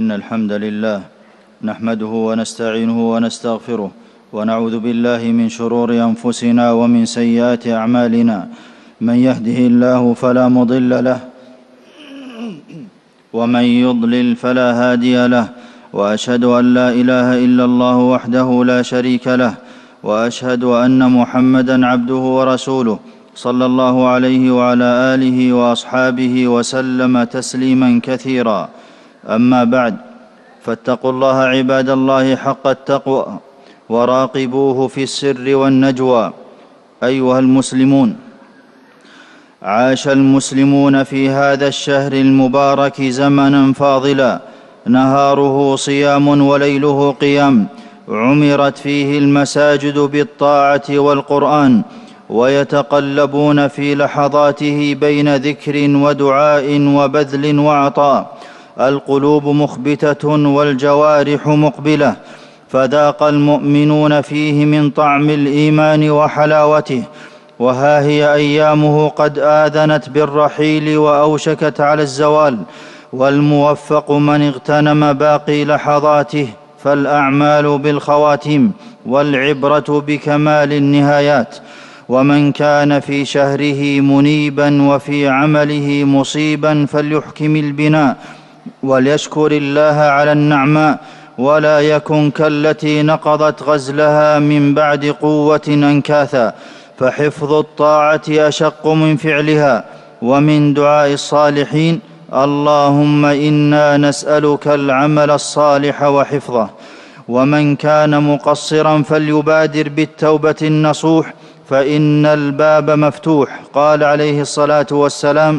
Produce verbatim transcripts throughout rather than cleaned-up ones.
إن الحمد لله نحمده ونستعينه ونستغفره ونعوذ بالله من شرور أنفسنا ومن سيئات أعمالنا. من يهده الله فلا مضل له ومن يضلل فلا هادي له، وأشهد أن لا إله إلا الله وحده لا شريك له، وأشهد أن محمدًا عبده ورسوله صلى الله عليه وعلى آله وأصحابه وسلم تسليمًا كثيرا. أما بعد، فاتقوا الله عباد الله حق التقوى وراقبوه في السر والنجوى. أيها المسلمون، عاش المسلمون في هذا الشهر المبارك زمناً فاضلاً، نهاره صيام وليله قيام، عمرت فيه المساجد بالطاعة والقرآن، ويتقلبون في لحظاته بين ذكر ودعاء وبذل وعطاء، القلوب مخبتة والجوارح مقبلة، فذاق المؤمنون فيه من طعم الإيمان وحلاوته. وها هي أيامه قد آذنت بالرحيل وأوشكت على الزوال، والموفق من اغتنم باقي لحظاته، فالأعمال بالخواتيم والعبرة بكمال النهايات. ومن كان في شهره منيبا وفي عمله مصيبا فليحكم البناء وليشكر الله على النعماء، ولا يكن كالتي نقضت غزلها من بعد قوة أنكاثا، فحفظ الطاعة أشق من فعلها. ومن دعاء الصالحين: اللهم إنا نسألك العمل الصالح وحفظه. ومن كان مقصرا فليبادر بالتوبة النصوح، فإن الباب مفتوح. قال عليه الصلاة والسلام: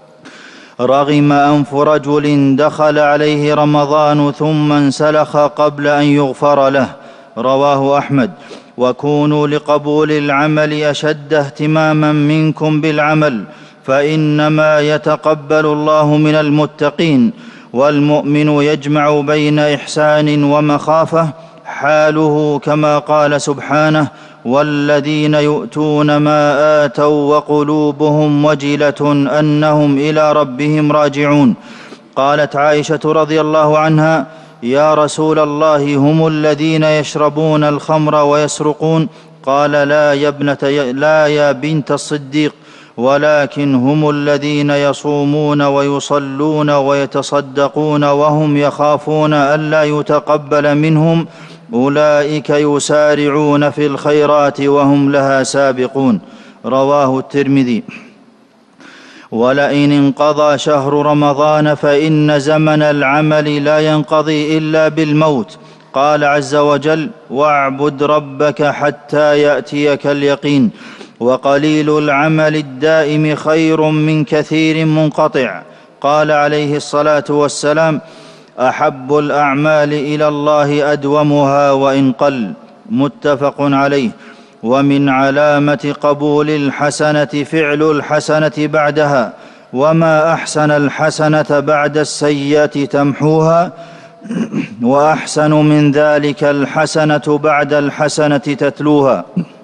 رغم أنف رجل دخل عليه رمضان ثم انسلخ قبل أن يغفر له. رواه أحمد. وكونوا لقبول العمل أشد اهتماما منكم بالعمل، فإنما يتقبل الله من المتقين. والمؤمن يجمع بين إحسان ومخافة، حاله كما قال سبحانه: والذين يؤتون ما آتوا وقلوبهم وجلة أنهم إلى ربهم راجعون. قالت عائشة رضي الله عنها: يا رسول الله، هم الذين يشربون الخمر ويسرقون؟ قال: لا يا ابنة لا يا بنت الصديق، ولكن هم الذين يصومون ويصلون ويتصدقون وهم يخافون ألا يتقبل منهم، أولئك يسارعون في الخيرات وهم لها سابقون. رواه الترمذي. ولئن انقضى شهر رمضان فإن زمن العمل لا ينقضي إلا بالموت. قال عز وجل: واعبد ربك حتى يأتيك اليقين. وقليل العمل الدائم خير من كثير منقطع. قال عليه الصلاة والسلام: أحب الأعمال إلى الله أدومها وإن قل. متفق عليه. ومن علامة قبول الحسنة فعل الحسنة بعدها، وما أحسن الحسنة بعد السيئة تمحوها، وأحسن من ذلك الحسنة بعد الحسنة تتلوها.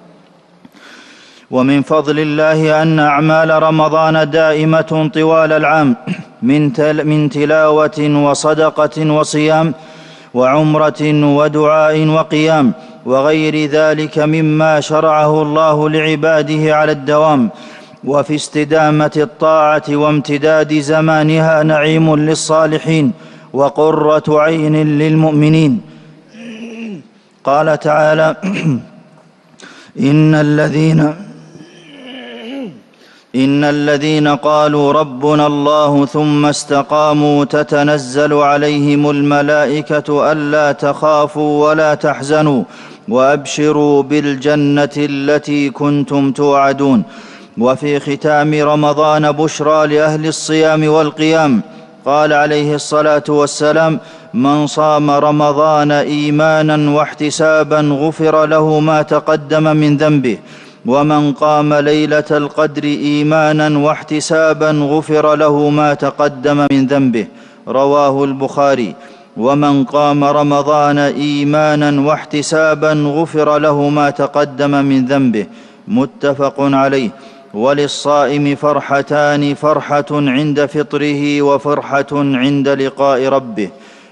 ومن فضل الله أن أعمال رمضان دائمة طوال العام، من, تل من تلاوة وصدقة وصيام وعمرة ودعاء وقيام وغير ذلك مما شرعه الله لعباده على الدوام. وفي استدامة الطاعة وامتداد زمانها نعيم للصالحين وقرة عين للمؤمنين. قال تعالى: إن الذين إن الذين قالوا ربنا الله ثم استقاموا تتنزل عليهم الملائكة ألا تخافوا ولا تحزنوا وأبشروا بالجنة التي كنتم توعدون. وفي ختام رمضان بشرى لأهل الصيام والقيام. قال عليه الصلاة والسلام: من صام رمضان إيمانا واحتسابا غفر له ما تقدم من ذنبه، ومن قام ليلة القدر إيمانا واحتسابا غفر له ما تقدم من ذنبه. رواه البخاري. ومن قام رمضان إيمانا واحتسابا غفر له ما تقدم من ذنبه. متفق عليه. وللصائم فرحتان: فرحة عند فطره وفرحة عند لقاء ربه.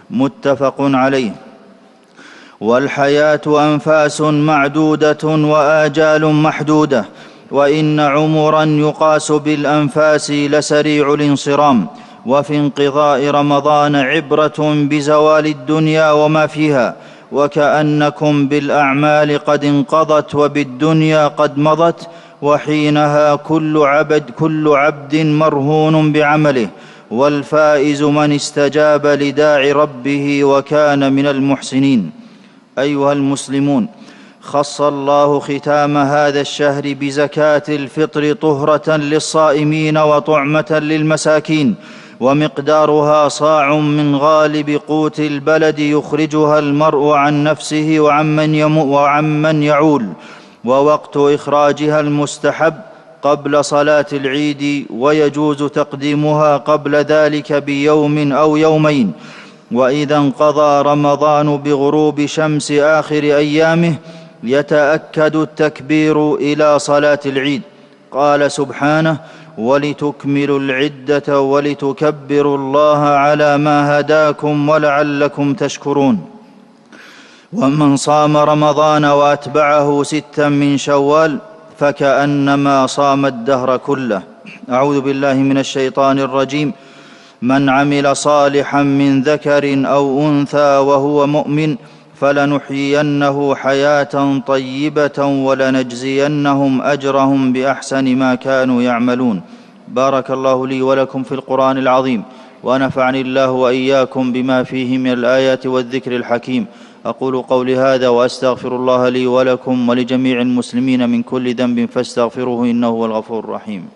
متفق عليه. والحياة أنفاس معدودة وآجال محدودة، وإن عمرا يقاس بالأنفاس لسريع الانصرام. وفي انقضاء رمضان عبرة بزوال الدنيا وما فيها، وكأنكم بالأعمال قد انقضت وبالدنيا قد مضت، وحينها كل عبد, كل عبد مرهون بعمله، والفائز من استجاب لداعي ربه وكان من المحسنين. أيها المسلمون، خص الله ختام هذا الشهر بزكاة الفطر طهرة للصائمين وطعمة للمساكين، ومقدارها صاع من غالب قوت البلد يخرجها المرء عن نفسه وعمن, وعمن يعول. ووقت إخراجها المستحب قبل صلاة العيد، ويجوز تقديمها قبل ذلك بيوم أو يومين. وإذا انقضى رمضان بغروب شمس آخر أيامه يتأكد التكبير إلى صلاة العيد. قال سبحانه: ولتكملوا العدة ولتكبروا الله على ما هداكم ولعلكم تشكرون. ومن صام رمضان وأتبعه ستا من شوال فكأنما صام الدهر كله. أعوذ بالله من الشيطان الرجيم. من عمل صالحا من ذكر أو أنثى وهو مؤمن فلنحيينه حياة طيبة ولنجزينهم أجرهم بأحسن ما كانوا يعملون. بارك الله لي ولكم في القرآن العظيم، ونفعني الله وإياكم بما فيه من الآيات والذكر الحكيم. أقول قولي هذا وأستغفر الله لي ولكم ولجميع المسلمين من كل ذنب فاستغفروه إنه هو الغفور الرحيم.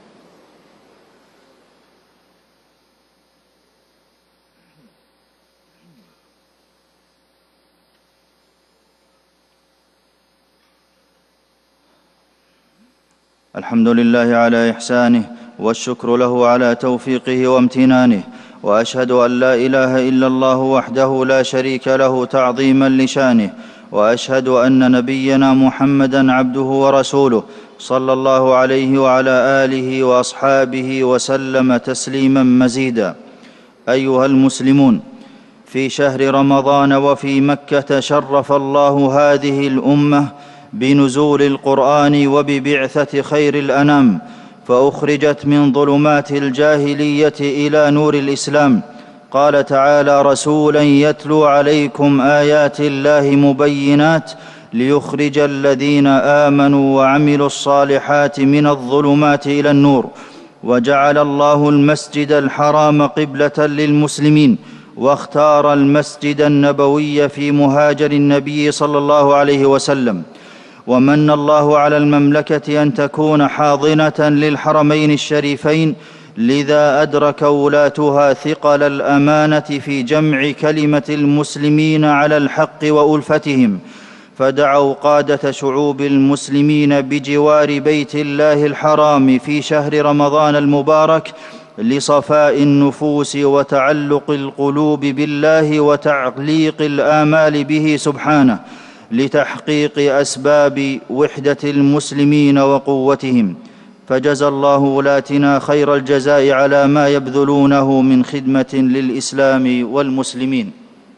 الحمد لله على إحسانه، والشكر له على توفيقه وامتنانه، وأشهد أن لا إله إلا الله وحده لا شريك له تعظيما لشانه، وأشهد أن نبينا محمدا عبده ورسوله صلى الله عليه وعلى آله وأصحابه وسلم تسليما مزيدا. أيها المسلمون، في شهر رمضان وفي مكة شرف الله هذه الأمة بنزول القرآن وببعثة خير الأنام، فأخرجت من ظلمات الجاهلية إلى نور الإسلام. قال تعالى: رسولا يتلو عليكم آيات الله مبينات ليخرج الذين آمنوا وعملوا الصالحات من الظلمات إلى النور. وجعل الله المسجد الحرام قبلة للمسلمين، واختار المسجد النبوي في مهاجر النبي صلى الله عليه وسلم. ومن الله على المملكة أن تكون حاضنة للحرمين الشريفين، لذا أدرك ولاتها ثقل الأمانة في جمع كلمة المسلمين على الحق وألفتهم، فدعوا قادة شعوب المسلمين بجوار بيت الله الحرام في شهر رمضان المبارك لصفاء النفوس وتعلق القلوب بالله وتعليق الآمال به سبحانه، لتحقيق أسباب وحدة المسلمين وقوتهم. فجزى الله ولاتنا خير الجزاء على ما يبذلونه من خدمة للإسلام والمسلمين.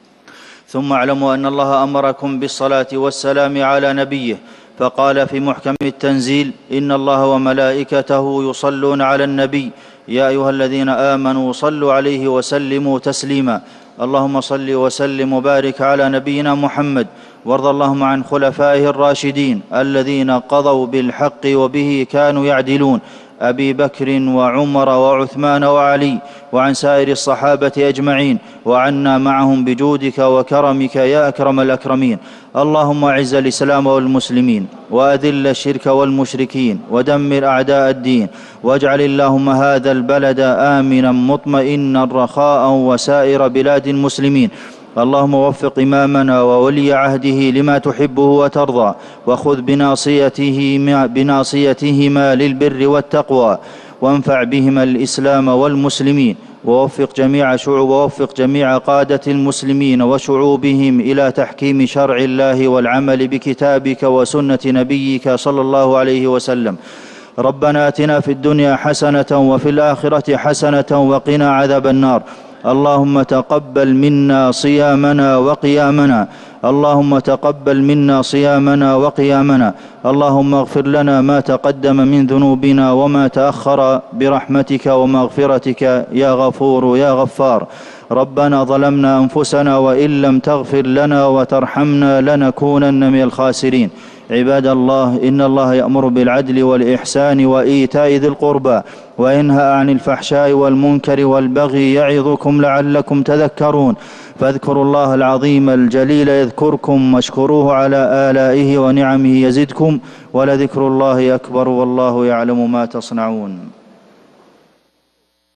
ثم اعلموا أن الله أمركم بالصلاة والسلام على نبيه، فقال في محكم التنزيل: إن الله وملائكته يصلون على النبي يا أيها الذين آمنوا صلوا عليه وسلموا تسليما. اللهم صل وسلم وبارك على نبينا محمد، وارض اللهم عن خلفائه الراشدين الذين قضوا بالحق وبه كانوا يعدلون، أبي بكر وعمر وعثمان وعلي، وعن سائر الصحابة أجمعين، وعنا معهم بجودك وكرمك يا أكرم الأكرمين. اللهم أعز الإسلام والمسلمين، وأذل الشرك والمشركين، ودمر أعداء الدين، واجعل اللهم هذا البلد آمنا مطمئنا رخاء وسائر بلاد المسلمين. اللهم وفق إمامنا وولي عهده لما تحبه وترضى، وخذ بناصيتهما, بناصيتهما للبر والتقوى، وانفع بهما الإسلام والمسلمين، ووفق جميع شعوب ووفق جميع قادة المسلمين وشعوبهم إلى تحكيم شرع الله والعمل بكتابك وسنة نبيك صلى الله عليه وسلم. ربنا آتنا في الدنيا حسنة وفي الآخرة حسنة وقنا عذاب النار. اللهم تقبل منا صيامنا وقيامنا اللهم تقبل منا صيامنا وقيامنا اللهم اغفر لنا ما تقدم من ذنوبنا وما تأخر برحمتك ومغفرتك يا غفور يا غفار. ربنا ظلمنا أنفسنا وإن لم تغفر لنا وترحمنا لنكونن من الخاسرين. عباد الله، إن الله يأمر بالعدل والإحسان وإيتاء ذي القربى وينهى عن الفحشاء والمنكر والبغي يعظكم لعلكم تذكرون. فاذكروا الله العظيم الجليل يذكركم واشكروه على آلائه ونعمه يزدكم ولذكر الله أكبر والله يعلم ما تصنعون.